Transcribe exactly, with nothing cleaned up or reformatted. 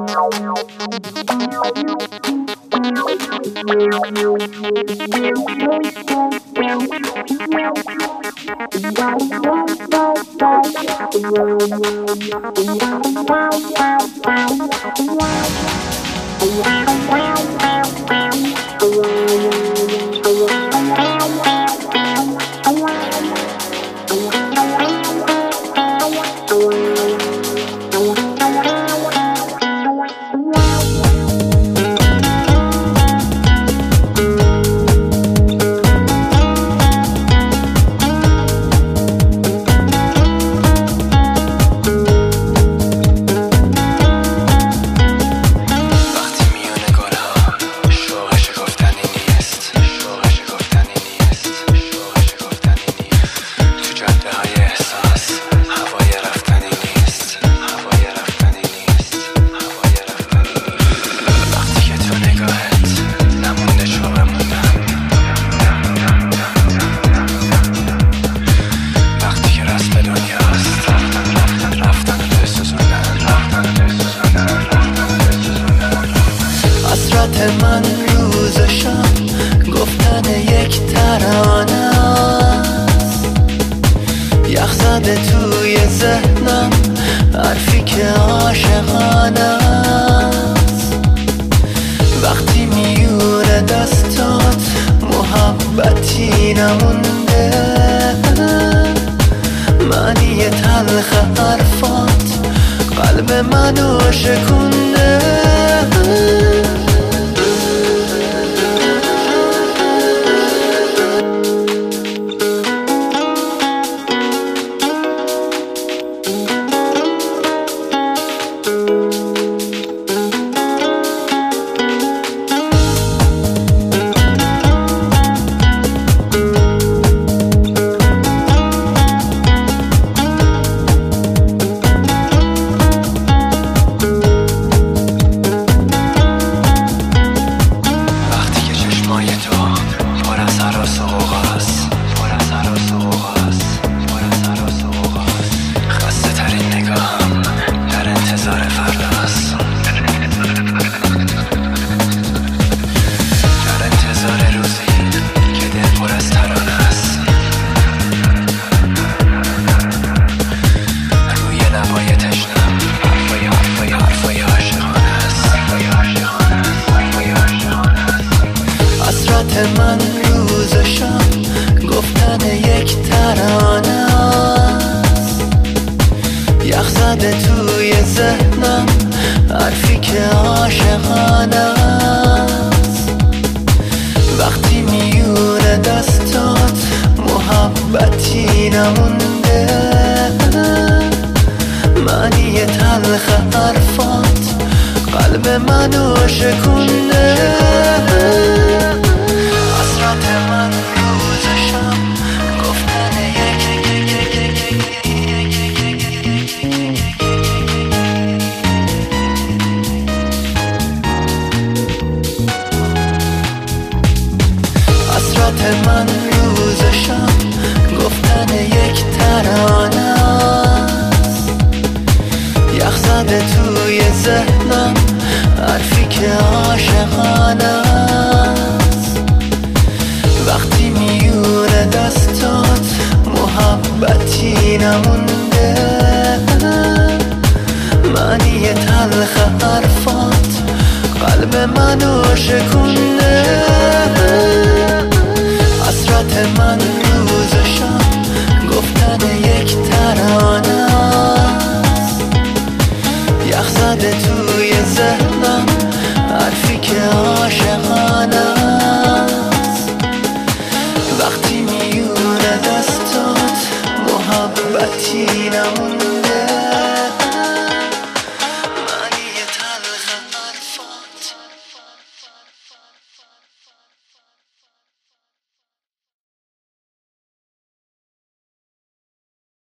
من روزشم گفتن یک ترانه است، یخ زده توی ذهنم حرفی که عاشقانه است. وقتی میونه دستات محبتی نمونده، معنی تلخ حرفات قلب منو شکونده. من روزشم گفتن یک ترانه است، یخ زده توی ذهنم حرفی که عاشقانه است. وقتی میونه دستات محبتی نمونده، معنی تلخ حرفات قلب منو شکونده. من روزشم گفتن یک حسرت من روزشم گفتن یک ترانه است، یخ زده توی ذهنم حرفی که عاشقانه است. وقتی میونه دستات محبتی نمونده، معنی تلخ حرفات قلب منو شکونده.